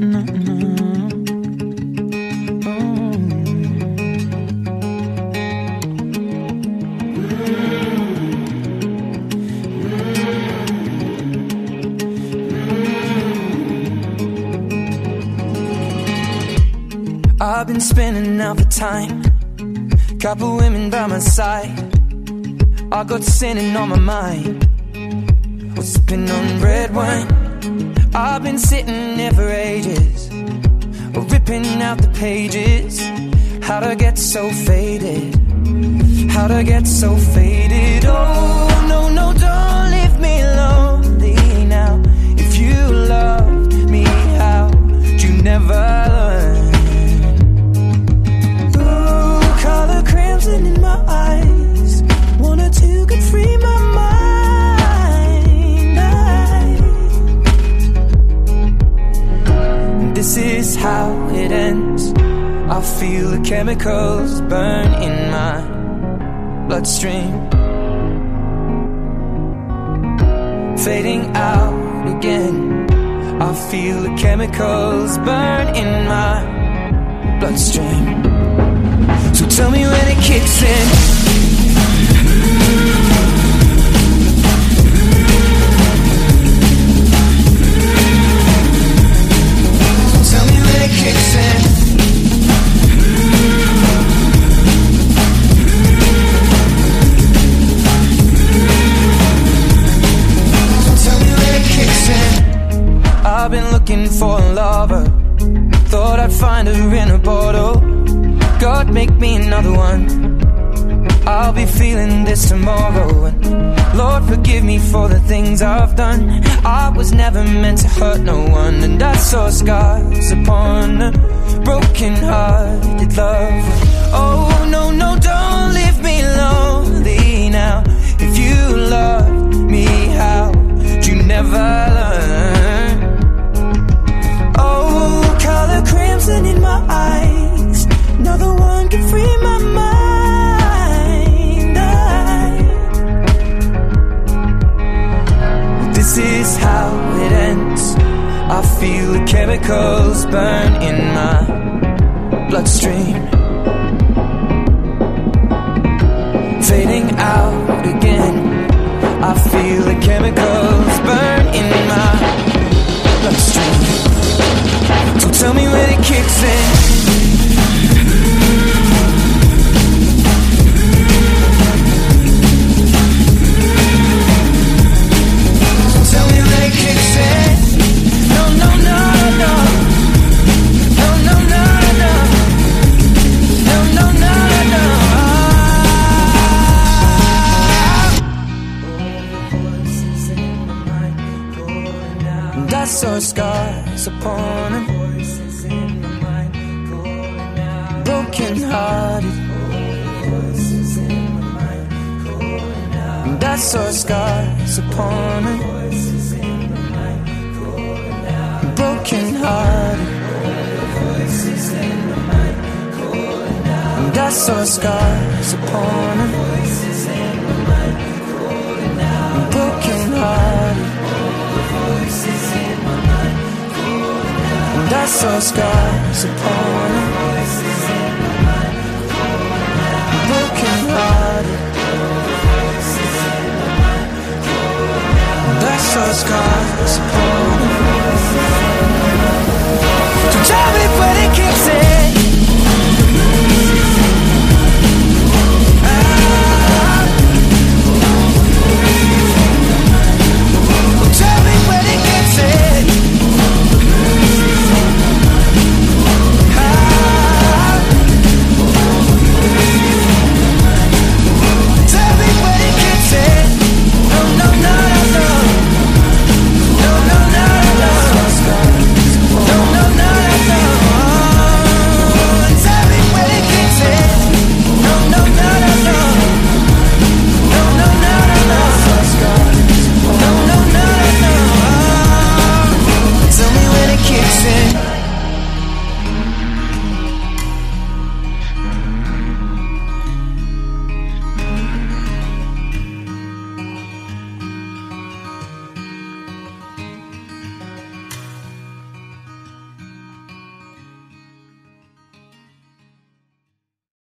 I've been spinning out the time, couple women by my side. I got sinning on my mind, was sipping on red wine. I've been sitting there for ages, ripping out the pages. How'd I get so faded? How'd I get so faded? Oh, no, no, don't leave me lonely now. If you loved me, how'd you never learn? Color crimson in my eyes, wanted to get free my mind. This is how it ends. I feel the chemicals burn in my bloodstream, fading out again. I feel the chemicals burn in my bloodstream. So tell me when it kicks in. So tell me when it kicks in. So tell me when it kicks in. I've been looking for a lover, thought I'd find her in a bottle. God, make me another one. I'll be feeling this tomorrow. And Lord, forgive me for the things I've done. I was never meant to hurt no one, and I saw scars upon a broken-hearted love. Oh, no, no, don't leave me lonely now. If you loved me, how'd you never learn? Oh, color crimson in my eyes, another one can free my mind. This is how it ends. I feel the chemicals burn in my bloodstream, fading out again. I feel the chemicals burn in my bloodstream. So tell me when it kicks in. Tell me when it kicks in. No, no, no, no. No, no, no, no. No, no, no, no. Voices in my mind calling out. And I saw scars upon him. Voices in my mind calling out. Broken hearted. Voices in my mind calling out. And I saw scars upon him. Broken hearted, voices in my mind calling out. And I saw scars upon him. Voices in my mind calling out. Broken hearted, voices in my mind calling out. And I saw scars upon him. Voices in my mind calling out. Broken hearted, voices in my mind calling out. And I saw scars upon him.